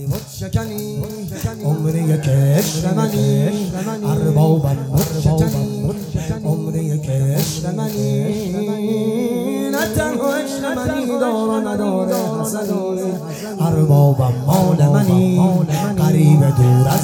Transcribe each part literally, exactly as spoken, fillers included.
شکنی عمری که عشق منی اربابم شکنی عمری که عشق منی نه تنها عشق منی دار و نداره حسنی اربابم مال منی قریب دور از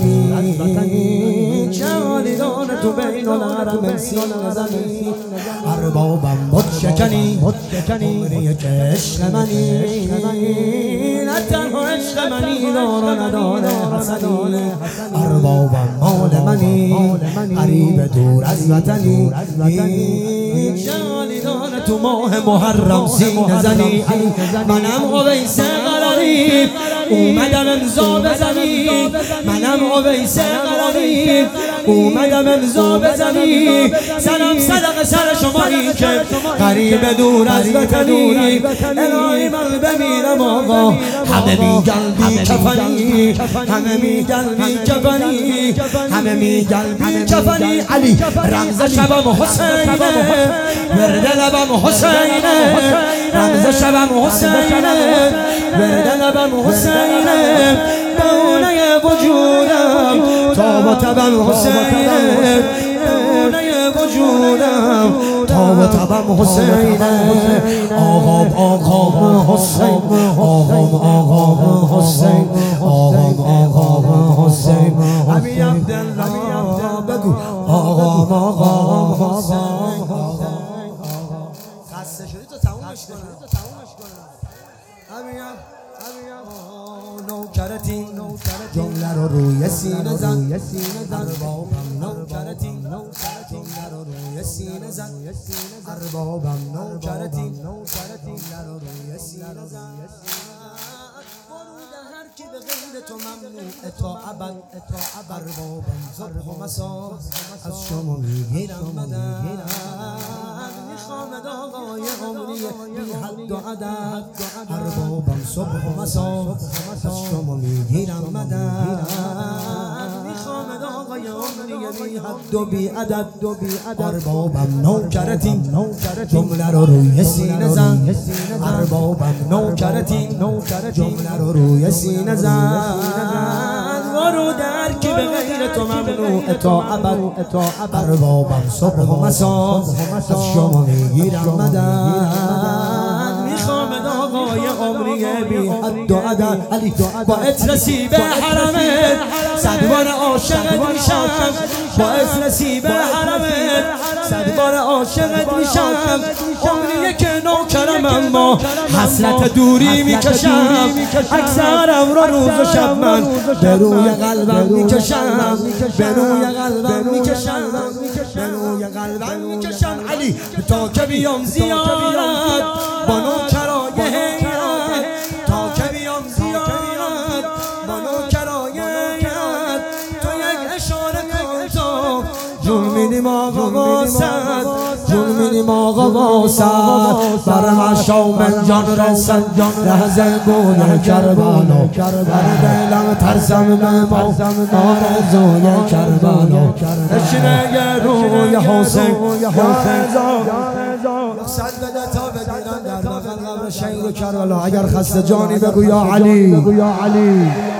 وطنی چه حالی داره تو بین الحرمین سین نزنی اربابم شکنی عمری که عشق منی نه تنها عشق منی دار و نداره حسنی اربابم مال منی قریب دور از وطنی چه حالی داره تو ماه محرم سینه زنی منم اویس قراری اومدم امضا بزنی منم اویس قراری اومدم امضا بزنی سلام صدق سر شمایی که قریب دور از وطنی الهی من بمیرم آقا همه میگن بی کفنی همه میگن بی کفنی همه میگن بی کفنی علی رمز شبم حسینه ورد لبم حسینه رمز شبم حسینه ورد لبم حسینه بونه وجودم تا و تبم حسینه بونه وجودم تا و تبم حسینه آقام آقام حسین آقام آقام حسین آقام آقام حسین عبی عبدالله بگو آقام آقام حسین خسته شدی تو تمومش کنم عبی نوکرتی جمله رو روی سینه زن اربابم نوکرتی جمله رو روی سینه زن اربابم نوکرتی جمله رو روی سینه زن ورود هر کی به غیر تو ممنوع تا ابد اربابم صبح و مسا از شما میگیرم مدد میخوام آقای عمری بی حد و عدد اربابم صبح و مسا از شما میگیرم مدد میخوام آقای عمری بی حد و بی عدد اربابم نوکرتی جمله رو روی سینه زن اربابم نوکرتی جمله رو روی سینه زن ورود هر کی به غیر تو ممنوع تا ابد اربابم صبح و مسا از شما میگیرم مدد میخوام آقای عمری بی حد و عدد علی باعث رسی به حرمت صد بار عاشقت میشم باعث رسی به حرمت صد بار عاشقت میشم عمری که نوکرم اما حسرت دوری میکشم اکثرم رو روز و شب من به روی قلبم میکشم به روی قلبم میکشم به روی قلبم میکشم علی تا که بیام زیارت با نوکرای حیرت تا که بیام زیارت با نوکرای حیرت تو یک اشاره کن تو جون میدیم آقا واسد جون میدیم آقا واسد بر مشام من جان رسد لحظه گونه کربلا بر دلم ترسم من آرزوی کربلا نشینه روی حسین مقصد بده تا بگیرم در بغل قبر شهید کربلا اگر خسته جانی بگو یا علی